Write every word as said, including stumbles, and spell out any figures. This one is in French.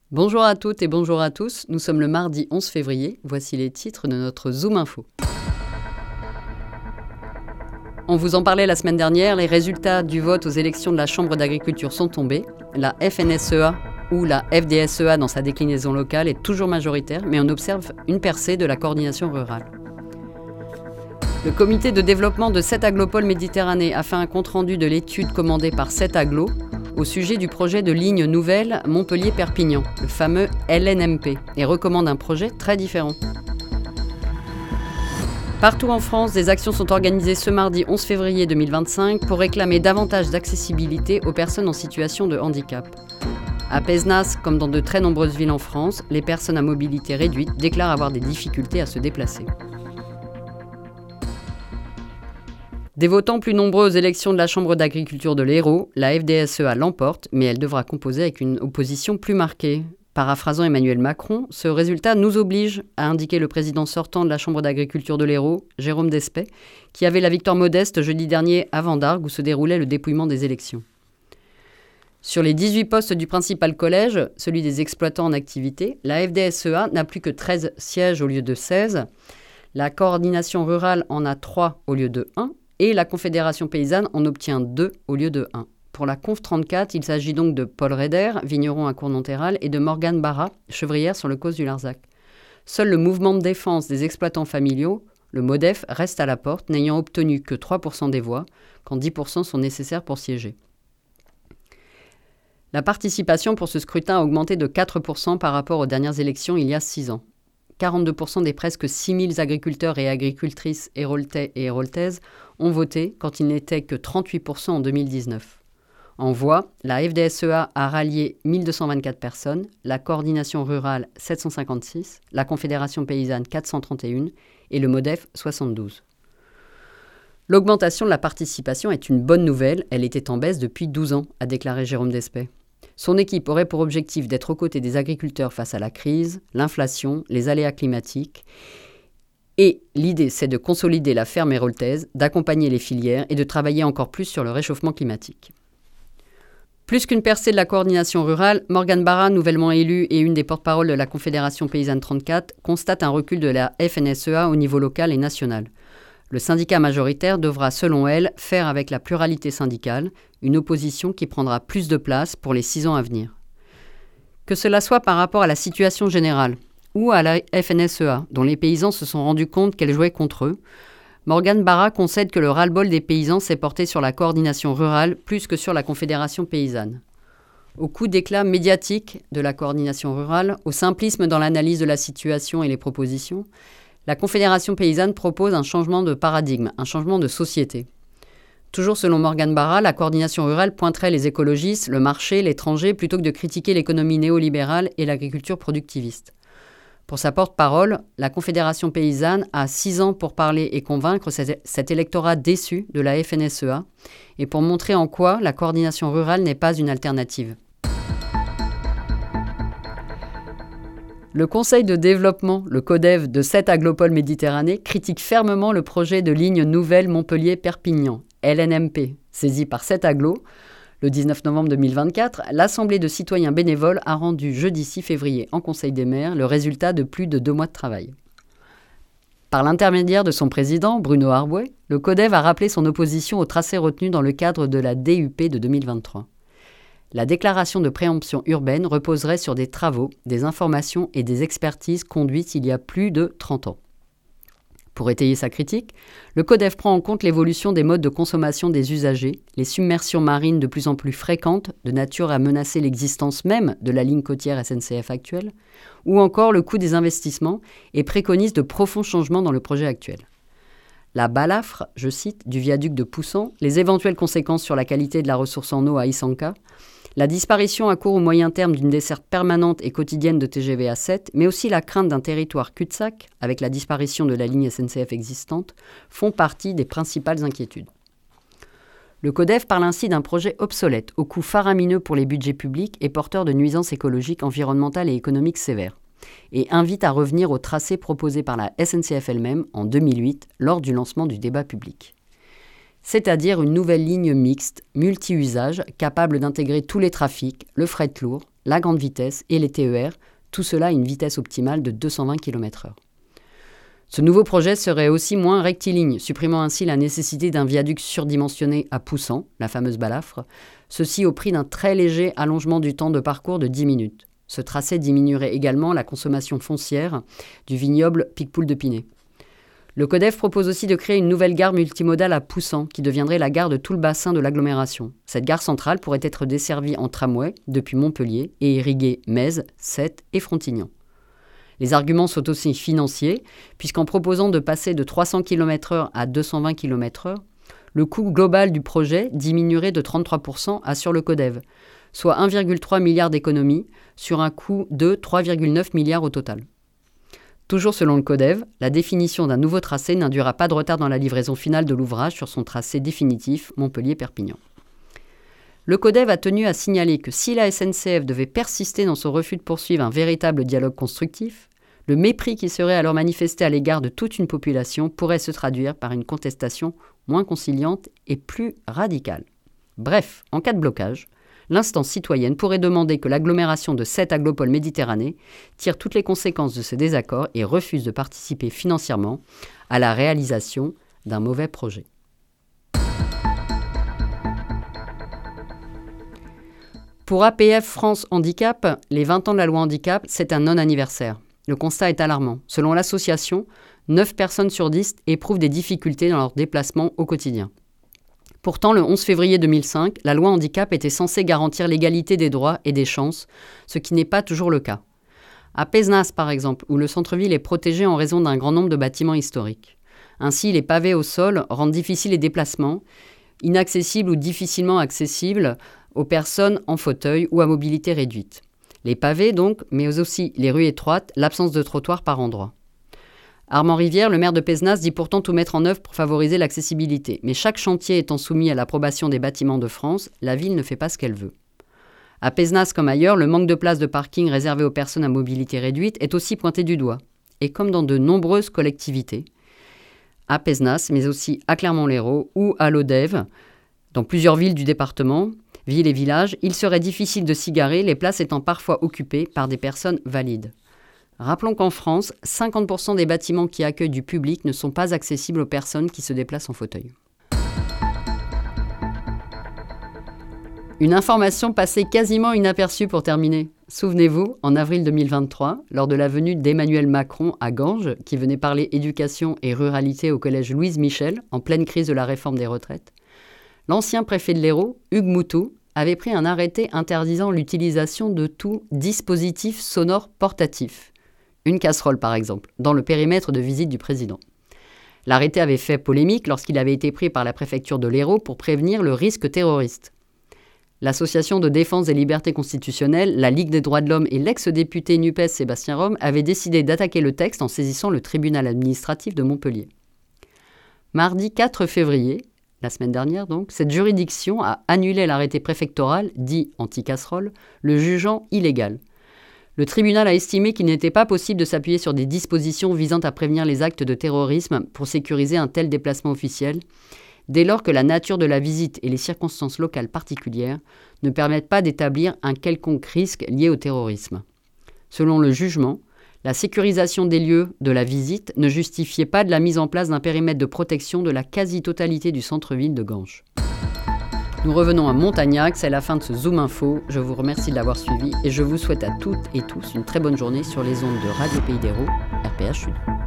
Bonjour à toutes et bonjour à tous, nous sommes le mardi onze février, voici les titres de notre Zoom Info. On vous en parlait la semaine dernière, les résultats du vote aux élections de la Chambre d'agriculture sont tombés. La F N S E A ou la F D S E A dans sa déclinaison locale est toujours majoritaire, mais on observe une percée de la coordination rurale. Le comité de développement de sept agglopoles Méditerranée a fait un compte-rendu de l'étude commandée par sept agglos au sujet du projet de ligne nouvelle Montpellier-Perpignan, le fameux L N M P, et recommande un projet très différent. Partout en France, des actions sont organisées ce mardi onze février deux mille vingt-cinq pour réclamer davantage d'accessibilité aux personnes en situation de handicap. À Pézenas, comme dans de très nombreuses villes en France, les personnes à mobilité réduite déclarent avoir des difficultés à se déplacer. Des votants plus nombreux aux élections de la Chambre d'agriculture de l'Hérault, la F D S E A l'emporte, mais elle devra composer avec une opposition plus marquée. Paraphrasant Emmanuel Macron, ce résultat nous oblige, a indiqué le président sortant de la Chambre d'agriculture de l'Hérault, Jérôme Despey, qui avait la victoire modeste jeudi dernier à Vendargues où se déroulait le dépouillement des élections. Sur les dix-huit postes du principal collège, celui des exploitants en activité, la F D S E A n'a plus que treize sièges au lieu de seize, la coordination rurale en a trois au lieu de un, et la Confédération paysanne en obtient deux au lieu de un. Pour la Conf trente-quatre, il s'agit donc de Paul Reder, vigneron à Cournonterral, et de Morgane Barra, chevrière sur le Causse du Larzac. Seul le mouvement de défense des exploitants familiaux, le MODEF, reste à la porte, n'ayant obtenu que trois pour cent des voix, quand dix pour cent sont nécessaires pour siéger. La participation pour ce scrutin a augmenté de quatre pour cent par rapport aux dernières élections il y a six ans. quarante-deux pour cent des presque six mille agriculteurs et agricultrices héraultais et héraultaises ont voté quand il n'était que trente-huit pour cent en deux mille dix-neuf. En voix, la F D S E A a rallié mille deux cent vingt-quatre personnes, la coordination rurale sept cent cinquante-six, la Confédération paysanne quatre cent trente et un et le MODEF soixante-douze. L'augmentation de la participation est une bonne nouvelle, elle était en baisse depuis douze ans, a déclaré Jérôme Despey. Son équipe aurait pour objectif d'être aux côtés des agriculteurs face à la crise, l'inflation, les aléas climatiques. Et l'idée, c'est de consolider la ferme héraultaise, d'accompagner les filières et de travailler encore plus sur le réchauffement climatique. Plus qu'une percée de la coordination rurale, Morgane Barra, nouvellement élue et une des porte-paroles de la Confédération paysanne trente-quatre, constate un recul de la F N S E A au niveau local et national. Le syndicat majoritaire devra, selon elle, faire avec la pluralité syndicale, une opposition qui prendra plus de place pour les six ans à venir. Que cela soit par rapport à la situation générale ou à la F N S E A, dont les paysans se sont rendus compte qu'elle jouait contre eux, Morgane Barra concède que le ras-le-bol des paysans s'est porté sur la coordination rurale plus que sur la Confédération paysanne. Au coup d'éclat médiatique de la coordination rurale, au simplisme dans l'analyse de la situation et les propositions, la Confédération paysanne propose un changement de paradigme, un changement de société. Toujours selon Morgane Barra, la coordination rurale pointerait les écologistes, le marché, l'étranger, plutôt que de critiquer l'économie néolibérale et l'agriculture productiviste. Pour sa porte-parole, la Confédération paysanne a six ans pour parler et convaincre cet électorat déçu de la F N S E A et pour montrer en quoi la coordination rurale n'est pas une alternative. Le Conseil de développement, le CODEV de sept agglopoles Méditerranée, critique fermement le projet de ligne nouvelle Montpellier-Perpignan, L N M P, saisi par sept agglos. Le dix-neuf novembre deux mille vingt-quatre, l'Assemblée de citoyens bénévoles a rendu jeudi six février en Conseil des maires le résultat de plus de deux mois de travail. Par l'intermédiaire de son président, Bruno Arbouet, le CODEV a rappelé son opposition au tracé retenu dans le cadre de la D U P de deux mille vingt-trois. La déclaration de préemption urbaine reposerait sur des travaux, des informations et des expertises conduites il y a plus de trente ans. Pour étayer sa critique, le CODEV prend en compte l'évolution des modes de consommation des usagers, les submersions marines de plus en plus fréquentes, de nature à menacer l'existence même de la ligne côtière S N C F actuelle, ou encore le coût des investissements, et préconise de profonds changements dans le projet actuel. La balafre, je cite, du viaduc de Poussan, les éventuelles conséquences sur la qualité de la ressource en eau à Issanka, la disparition à court ou moyen terme d'une desserte permanente et quotidienne de T G V A sept, mais aussi la crainte d'un territoire cul-de-sac, avec la disparition de la ligne S N C F existante, font partie des principales inquiétudes. Le CODEV parle ainsi d'un projet obsolète, au coût faramineux pour les budgets publics et porteur de nuisances écologiques, environnementales et économiques sévères, et invite à revenir au tracé proposé par la S N C F elle-même en deux mille huit, lors du lancement du débat public. C'est-à-dire une nouvelle ligne mixte, multi-usage, capable d'intégrer tous les trafics, le fret lourd, la grande vitesse et les T E R, tout cela à une vitesse optimale de deux cent vingt kilomètres heure. Ce nouveau projet serait aussi moins rectiligne, supprimant ainsi la nécessité d'un viaduc surdimensionné à Poussan, la fameuse balafre, ceci au prix d'un très léger allongement du temps de parcours de dix minutes. Ce tracé diminuerait également la consommation foncière du vignoble Picpoul de Pinet. Le CODEV propose aussi de créer une nouvelle gare multimodale à Poussan, qui deviendrait la gare de tout le bassin de l'agglomération. Cette gare centrale pourrait être desservie en tramway depuis Montpellier et irriguer Metz, Sète et Frontignan. Les arguments sont aussi financiers, puisqu'en proposant de passer de trois cents kilomètres heure à deux cent vingt kilomètres heure, le coût global du projet diminuerait de trente-trois pour cent, assure le CODEV, soit un virgule trois milliard d'économies sur un coût de trois virgule neuf milliards au total. Toujours selon le CODEV, la définition d'un nouveau tracé n'induira pas de retard dans la livraison finale de l'ouvrage sur son tracé définitif Montpellier-Perpignan. Le CODEV a tenu à signaler que si la S N C F devait persister dans son refus de poursuivre un véritable dialogue constructif, le mépris qui serait alors manifesté à l'égard de toute une population pourrait se traduire par une contestation moins conciliante et plus radicale. Bref, en cas de blocage, l'instance citoyenne pourrait demander que l'agglomération de Sète Aglopole Méditerranée tire toutes les conséquences de ce désaccord et refuse de participer financièrement à la réalisation d'un mauvais projet. Pour A P F France Handicap, les vingt ans de la loi handicap, c'est un non-anniversaire. Le constat est alarmant. Selon l'association, neuf personnes sur dix éprouvent des difficultés dans leurs déplacements au quotidien. Pourtant, le onze février deux mille cinq, la loi handicap était censée garantir l'égalité des droits et des chances, ce qui n'est pas toujours le cas. À Pézenas, par exemple, où le centre-ville est protégé en raison d'un grand nombre de bâtiments historiques. Ainsi, les pavés au sol rendent difficiles les déplacements, inaccessibles ou difficilement accessibles aux personnes en fauteuil ou à mobilité réduite. Les pavés donc, mais aussi les rues étroites, l'absence de trottoirs par endroits. Armand Rivière, le maire de Pézenas, dit pourtant tout mettre en œuvre pour favoriser l'accessibilité. Mais chaque chantier étant soumis à l'approbation des bâtiments de France, la ville ne fait pas ce qu'elle veut. À Pézenas comme ailleurs, le manque de places de parking réservées aux personnes à mobilité réduite est aussi pointé du doigt. Et comme dans de nombreuses collectivités, à Pézenas, mais aussi à Clermont-Lérault ou à Lodève, dans plusieurs villes du département, villes et villages, il serait difficile de s'y garer, les places étant parfois occupées par des personnes valides. Rappelons qu'en France, cinquante pour cent des bâtiments qui accueillent du public ne sont pas accessibles aux personnes qui se déplacent en fauteuil. Une information passée quasiment inaperçue pour terminer. Souvenez-vous, en avril deux mille vingt-trois, lors de la venue d'Emmanuel Macron à Ganges, qui venait parler éducation et ruralité au collège Louise Michel, en pleine crise de la réforme des retraites, l'ancien préfet de l'Hérault, Hugues Moutou, avait pris un arrêté interdisant l'utilisation de tout dispositif sonore portatif. Une casserole par exemple, dans le périmètre de visite du président. L'arrêté avait fait polémique lorsqu'il avait été pris par la préfecture de l'Hérault pour prévenir le risque terroriste. L'association de défense des libertés constitutionnelles, la Ligue des droits de l'homme et l'ex-député NUPES Sébastien Rome avaient décidé d'attaquer le texte en saisissant le tribunal administratif de Montpellier. Mardi quatre février, la semaine dernière donc, cette juridiction a annulé l'arrêté préfectoral, dit anti-casserole, le jugeant illégal. Le tribunal a estimé qu'il n'était pas possible de s'appuyer sur des dispositions visant à prévenir les actes de terrorisme pour sécuriser un tel déplacement officiel, dès lors que la nature de la visite et les circonstances locales particulières ne permettent pas d'établir un quelconque risque lié au terrorisme. Selon le jugement, la sécurisation des lieux de la visite ne justifiait pas de la mise en place d'un périmètre de protection de la quasi-totalité du centre-ville de Ganges. Nous revenons à Montagnac, c'est la fin de ce Zoom Info. Je vous remercie de l'avoir suivi et je vous souhaite à toutes et tous une très bonne journée sur les ondes de Radio Pays d'Hérault, R P H Sud.